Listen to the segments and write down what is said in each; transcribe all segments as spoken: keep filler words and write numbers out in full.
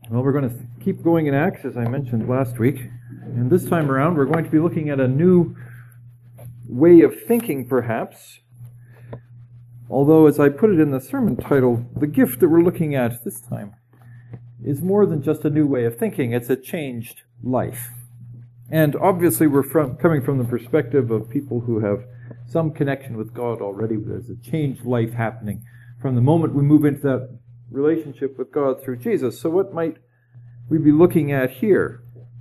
Well, we're going to keep going in Acts, as I mentioned last week. And this time around, we're going to be looking at a new way of thinking, perhaps. Although, as I put it in the sermon title, the gift that we're looking at this time is more than just a new way of thinking. It's a changed life. And obviously, we're from, coming from the perspective of people who have some connection with God already. There's a changed life happening from the moment we move into that relationship with God through Jesus. So what might we be looking at here?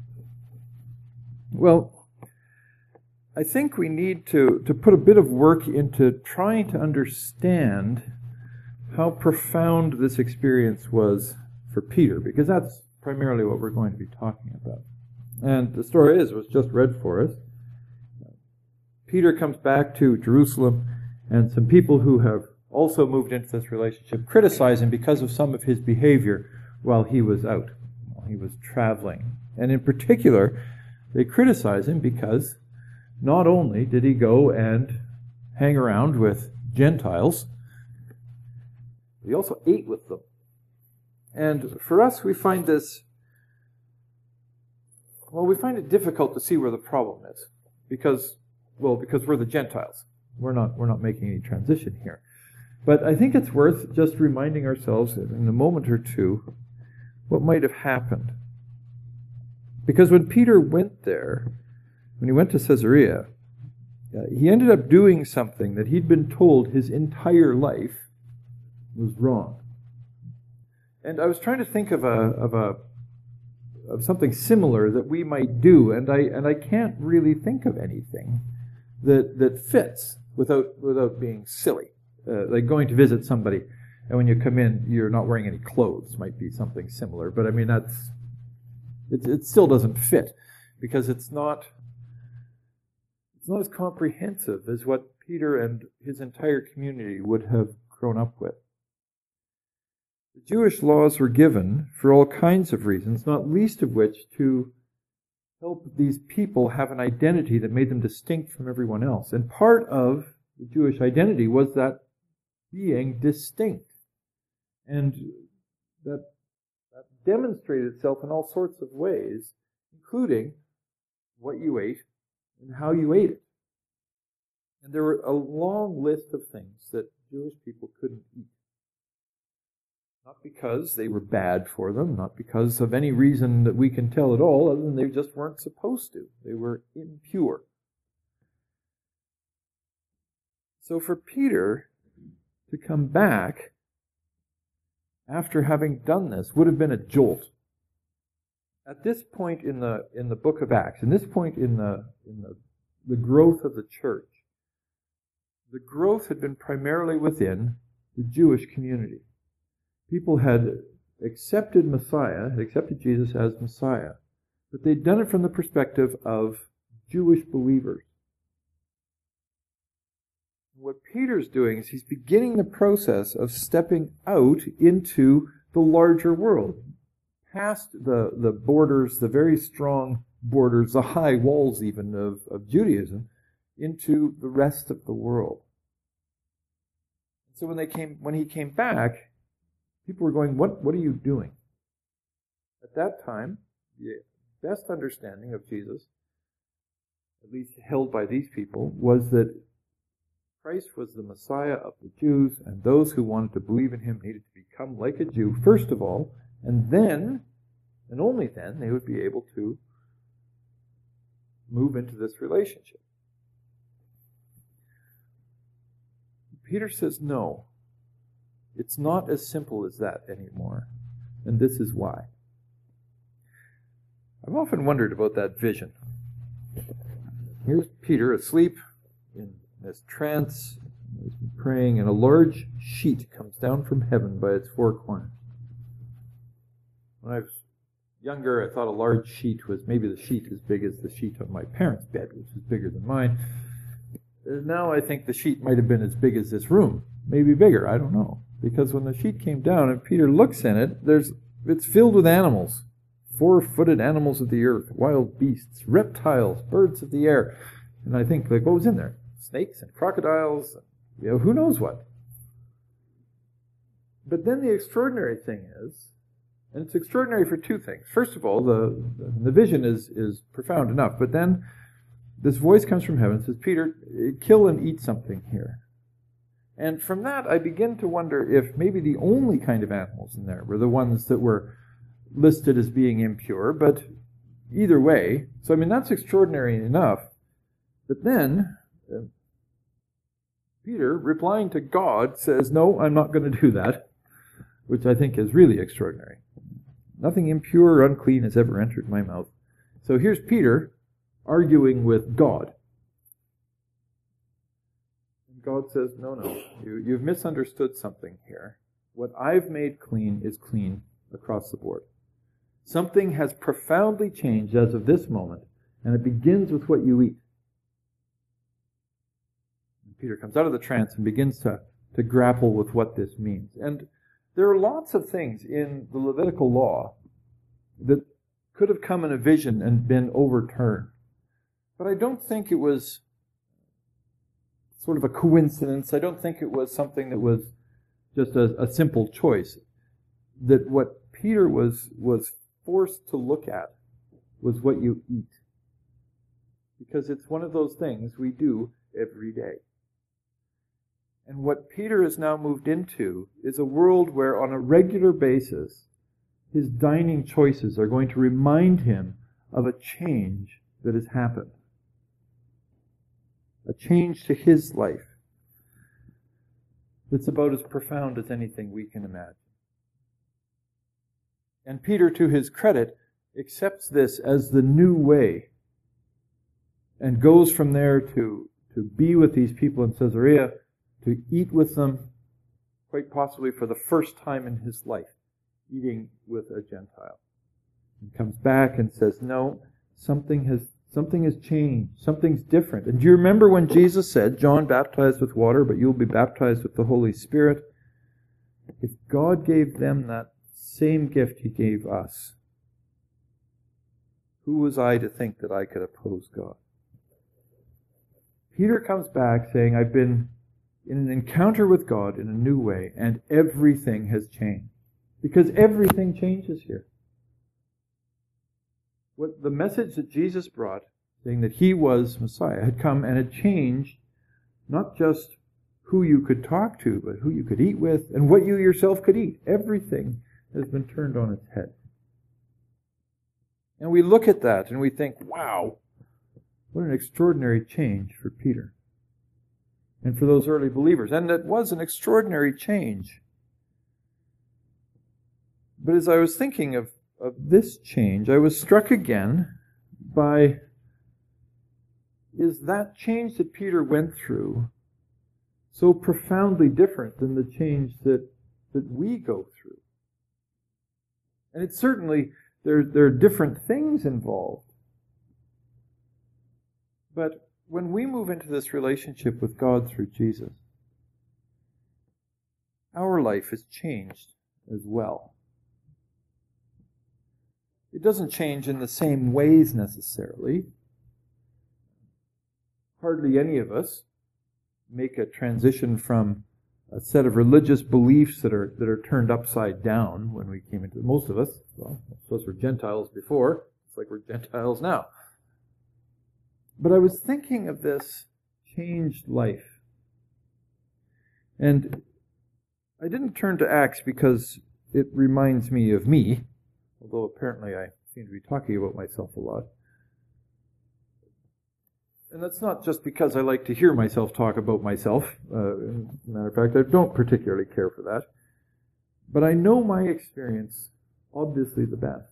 Well, I think we need to, to put a bit of work into trying to understand how profound this experience was for Peter, because that's primarily what we're going to be talking about. And the story is, it was just read for us. Peter comes back to Jerusalem, and some people who have also moved into this relationship criticize him because of some of his behavior while he was out, while he was traveling. And in particular, they criticize him because not only did he go and hang around with Gentiles, he also ate with them. And for us, we find this, well, we find it difficult to see where the problem is. Because, well, because we're the Gentiles. We're not, we're not making any transition here. But I think it's worth just reminding ourselves in a moment or two what might have happened. Because when Peter went there, when he went to Caesarea, uh, he ended up doing something that he'd been told his entire life was wrong. And I was trying to think of a of a of something similar that we might do, and I and I can't really think of anything that that fits without without being silly. Uh, like going to visit somebody, and when you come in, you're not wearing any clothes. Might be something similar, but I mean that's it. It still doesn't fit because it's not it's not as comprehensive as what Peter and his entire community would have grown up with. The Jewish laws were given for all kinds of reasons, not least of which to help these people have an identity that made them distinct from everyone else. And part of the Jewish identity was that being distinct. And that, that demonstrated itself in all sorts of ways, including what you ate and how you ate it. And there were a long list of things that Jewish people couldn't eat. Not because they were bad for them, not because of any reason that we can tell at all, other than they just weren't supposed to. They were impure. So for Peter to come back after having done this would have been a jolt. At this point in the in the book of Acts, in this point in the in the, the growth of the church, the growth had been primarily within the Jewish community. People had accepted Messiah, had accepted Jesus as Messiah, but they'd done it from the perspective of Jewish believers. What Peter's doing is he's beginning the process of stepping out into the larger world, past the, the borders, the very strong borders, the high walls even of, of Judaism, into the rest of the world. So when they came, when he came back, people were going, what, what are you doing? At that time, the best understanding of Jesus, at least held by these people, was that Christ was the Messiah of the Jews, and those who wanted to believe in him needed to become like a Jew, first of all, and then, and only then, they would be able to move into this relationship. Peter says, no, it's not as simple as that anymore, and this is why. I've often wondered about that vision. Here's Peter asleep in this trance, he's been praying, and a large sheet comes down from heaven by its four corners. When I was younger, I thought a large sheet was maybe the sheet as big as the sheet on my parents' bed, which is bigger than mine. Now I think the sheet might have been as big as this room, maybe bigger, I don't know. Because when the sheet came down and Peter looks in it, there's it's filled with animals, four-footed animals of the earth, wild beasts, reptiles, birds of the air. And I think, like, what was in there? Snakes and crocodiles, and, you know, who knows what. But then the extraordinary thing is, And it's extraordinary for two things. First of all, the, the vision is, is profound enough, but then this voice comes from heaven and says, Peter, kill and eat something here. And from that, I begin to wonder if maybe the only kind of animals in there were the ones that were listed as being impure, but either way, so I mean, that's extraordinary enough. But then, uh, Peter, replying to God, says, no, I'm not going to do that, which I think is really extraordinary. Nothing impure or unclean has ever entered my mouth. So here's Peter arguing with God. And God says, no, no, you, you've misunderstood something here. What I've made clean is clean across the board. Something has profoundly changed as of this moment, and it begins with what you eat. And Peter comes out of the trance and begins to, to grapple with what this means. And there are lots of things in the Levitical law that could have come in a vision and been overturned. But I don't think it was sort of a coincidence. I don't think it was something that was just a, a simple choice. That what Peter was was forced to look at was what you eat. Because it's one of those things we do every day. And what Peter has now moved into is a world where on a regular basis his dining choices are going to remind him of a change that has happened. A change to his life that's about as profound as anything we can imagine. And Peter, to his credit, accepts this as the new way and goes from there to, to be with these people in Caesarea, to eat with them, quite possibly for the first time in his life, eating with a Gentile. And comes back and says, no, something has something has changed. Something's different. And do you remember when Jesus said, John baptized with water, but you'll be baptized with the Holy Spirit? If God gave them that same gift he gave us, who was I to think that I could oppose God? Peter comes back saying, I've been in an encounter with God in a new way, and everything has changed. Because everything changes here. What the message that Jesus brought, saying that he was Messiah, had come and had changed not just who you could talk to, but who you could eat with, and what you yourself could eat. Everything has been turned on its head. And we look at that and we think, wow, what an extraordinary change for Peter. And for those early believers. And it was an extraordinary change. But as I was thinking of, of this change, I was struck again by, is that change that Peter went through so profoundly different than the change that, that we go through? And it's certainly, there, there are different things involved. But when we move into this relationship with God through Jesus, our life is changed as well. It doesn't change in the same ways necessarily. Hardly any of us make a transition from a set of religious beliefs that are that are turned upside down when we came into it. Most of us, well, most of us were Gentiles before. It's like we're Gentiles now. But I was thinking of this changed life. And I didn't turn to Acts because it reminds me of me, although apparently I seem to be talking about myself a lot. And that's not just because I like to hear myself talk about myself. Uh, as a matter of fact, I don't particularly care for that. But I know my experience obviously the best.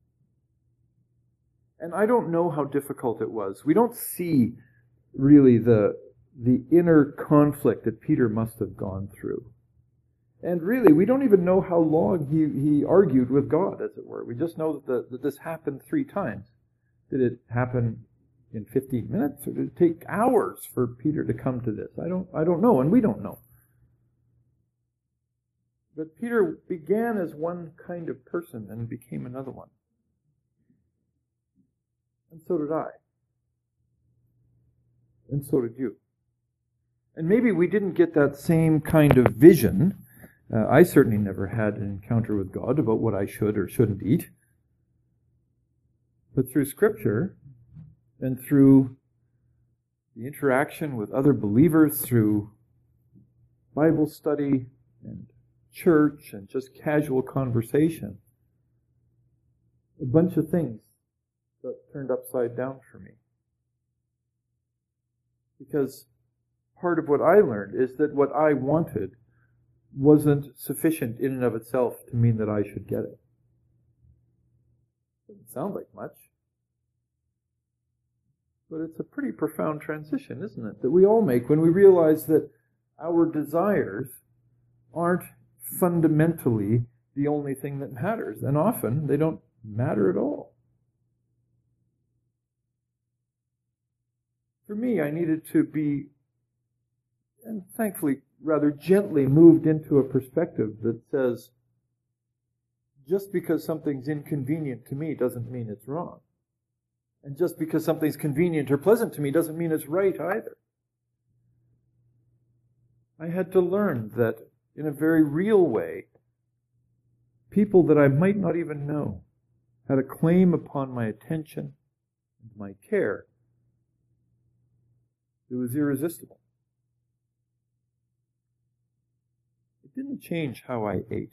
And I don't know how difficult it was. We don't see really the, the inner conflict that Peter must have gone through. And really, we don't even know how long he, he argued with God, as it were. We just know that, the, that this happened three times. Did it happen in fifteen minutes, or did it take hours for Peter to come to this? I don't, I don't know, and we don't know. But Peter began as one kind of person and became another one. And so did I. And so did you. And maybe we didn't get that same kind of vision Uh, I certainly never had an encounter with God about what I should or shouldn't eat. But through Scripture and through the interaction with other believers, through Bible study and church and just casual conversation, a bunch of things got turned upside down for me. Because part of what I learned is that what I wanted wasn't sufficient in and of itself to mean that I should get it. Doesn't sound like much. But it's a pretty profound transition, isn't it, that we all make when we realize that our desires aren't fundamentally the only thing that matters. And often they don't matter at all. For me, I needed to be, and thankfully rather gently, moved into a perspective that says, just because something's inconvenient to me doesn't mean it's wrong. And just because something's convenient or pleasant to me doesn't mean it's right either. I had to learn that in a very real way, people that I might not even know had a claim upon my attention and my care. It was irresistible. It didn't change how I ate.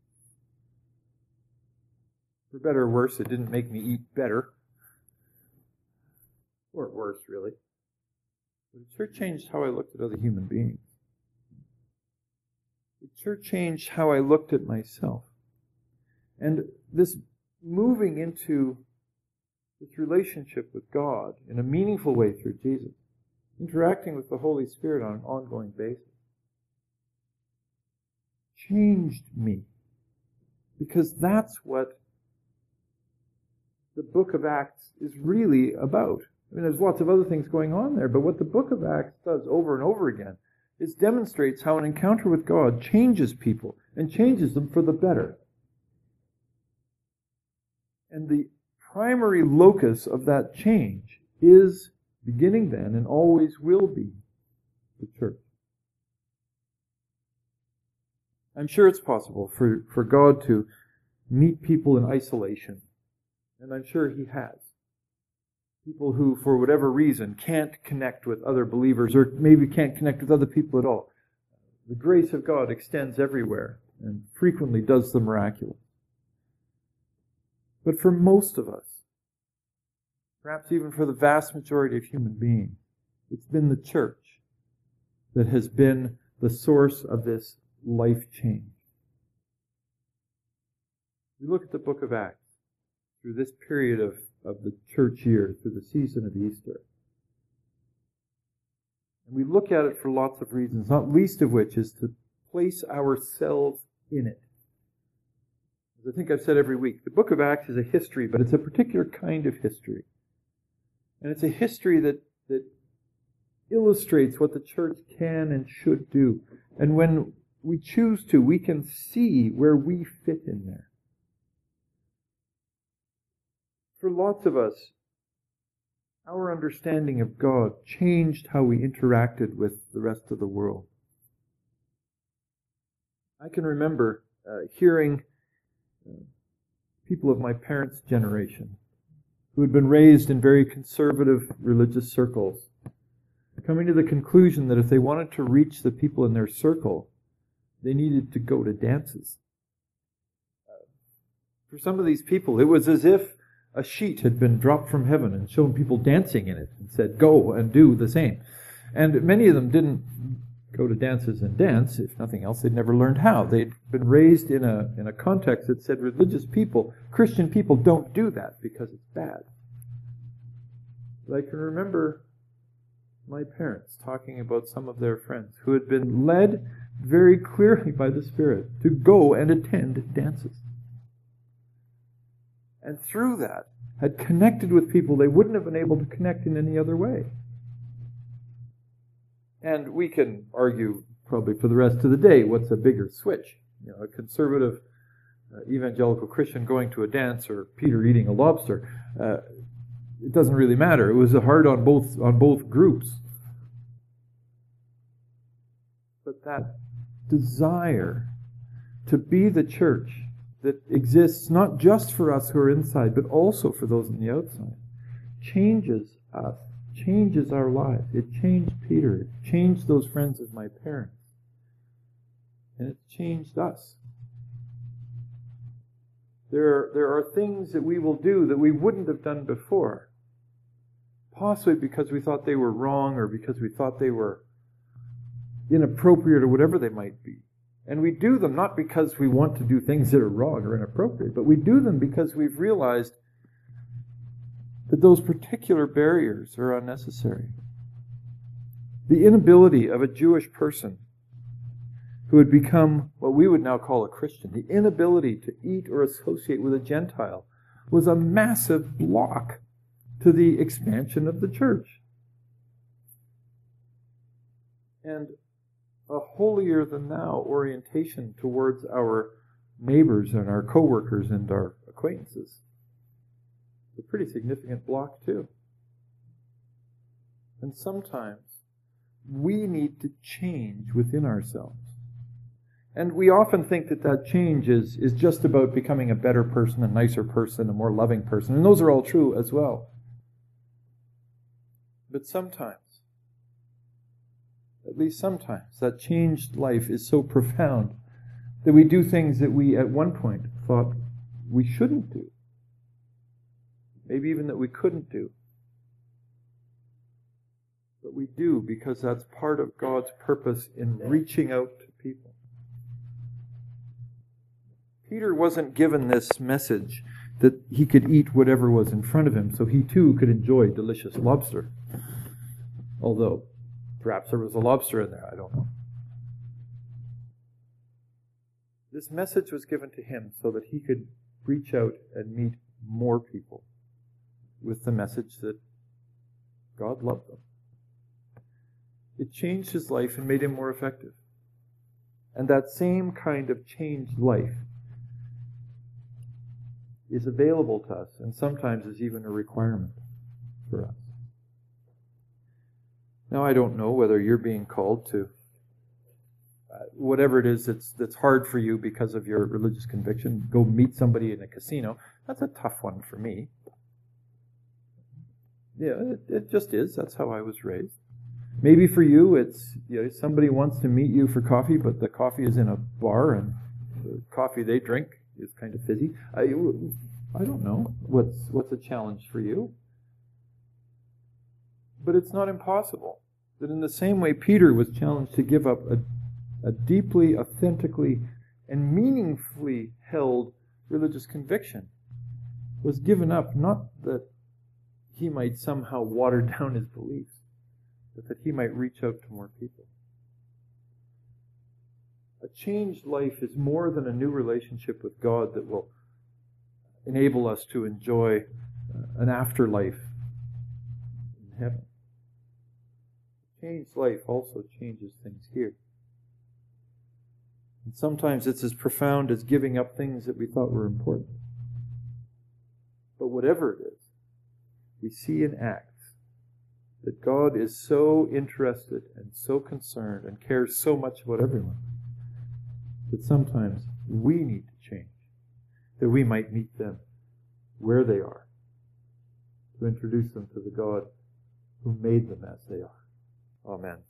For better or worse, it didn't make me eat better. Or worse, really. But it sure changed how I looked at other human beings. It sure changed how I looked at myself. And this moving into this relationship with God in a meaningful way through Jesus, interacting with the Holy Spirit on an ongoing basis, changed me. Because that's what the book of Acts is really about. I mean, there's lots of other things going on there, but what the book of Acts does over and over again is demonstrates how an encounter with God changes people and changes them for the better. And the primary locus of that change is, beginning then and always will be, the church. I'm sure it's possible for, for God to meet people in isolation, and I'm sure He has. People who, for whatever reason, can't connect with other believers, or maybe can't connect with other people at all. The grace of God extends everywhere and frequently does the miraculous. But for most of us, perhaps even for the vast majority of human beings, it's been the church that has been the source of this life change. We look at the book of Acts through this period of, of the church year, through the season of Easter. And we look at it for lots of reasons, not least of which is to place ourselves in it. As I think I've said every week, the book of Acts is a history, but it's a particular kind of history. And it's a history that, that illustrates what the church can and should do. And when we choose to, we can see where we fit in there. For lots of us, our understanding of God changed how we interacted with the rest of the world. I can remember uh, hearing uh, people of my parents' generation who had been raised in very conservative religious circles coming to the conclusion that if they wanted to reach the people in their circle, they needed to go to dances. Uh, for some of these people, it was as if a sheet had been dropped from heaven and shown people dancing in it and said, go and do the same. And many of them didn't go to dances and dance. If nothing else, they'd never learned how. They'd been raised in a in a context that said religious people, Christian people, don't do that because it's bad. But I can remember my parents talking about some of their friends who had been led very clearly by the Spirit to go and attend dances. And through that, had connected with people they wouldn't have been able to connect in any other way. And we can argue probably for the rest of the day what's a bigger switch. You know, a conservative uh, evangelical Christian going to a dance or Peter eating a lobster. Uh, it doesn't really matter. It was hard on both on both groups. But that desire to be the church that exists not just for us who are inside, but also for those on the outside, changes us, changes our lives. It changed Peter. It changed those friends of my parents. And it's changed us. There, there are things that we will do that we wouldn't have done before. Possibly because we thought they were wrong, or because we thought they were inappropriate, or whatever they might be. And we do them not because we want to do things that are wrong or inappropriate, but we do them because we've realized that those particular barriers are unnecessary. The inability of a Jewish person who had become what we would now call a Christian, the inability to eat or associate with a Gentile, was a massive block to the expansion of the church. And a holier-than-thou orientation towards our neighbors and our co-workers and our acquaintances. It's a pretty significant block, too. And sometimes we need to change within ourselves. And we often think that that change is, is just about becoming a better person, a nicer person, a more loving person. And those are all true as well. But sometimes, at least sometimes, that changed life is so profound that we do things that we at one point thought we shouldn't do. Maybe even that we couldn't do. But we do because that's part of God's purpose in reaching out to people. Peter wasn't given this message that he could eat whatever was in front of him, so he too could enjoy delicious lobster. Although, perhaps there was a lobster in there, I don't know. This message was given to him so that he could reach out and meet more people with the message that God loved them. It changed his life and made him more effective. And that same kind of changed life is available to us, and sometimes is even a requirement for us. Now, I don't know whether you're being called to uh, whatever it is that's that's hard for you because of your religious conviction. Go meet somebody in a casino. That's a tough one for me. Yeah, it, it just is. That's how I was raised. Maybe for you, it's you know somebody wants to meet you for coffee, but the coffee is in a bar, and the coffee they drink is kind of fizzy. I, I don't know what's what's a challenge for you. But it's not impossible that in the same way Peter was challenged to give up a, a deeply, authentically, and meaningfully held religious conviction, was given up not that he might somehow water down his beliefs, but that he might reach out to more people. A changed life is more than a new relationship with God that will enable us to enjoy an afterlife in heaven. Changed life also changes things here. And sometimes it's as profound as giving up things that we thought were important. But whatever it is, we see in Acts that God is so interested and so concerned and cares so much about everyone that sometimes we need to change, that we might meet them where they are, to introduce them to the God who made them as they are. Amen.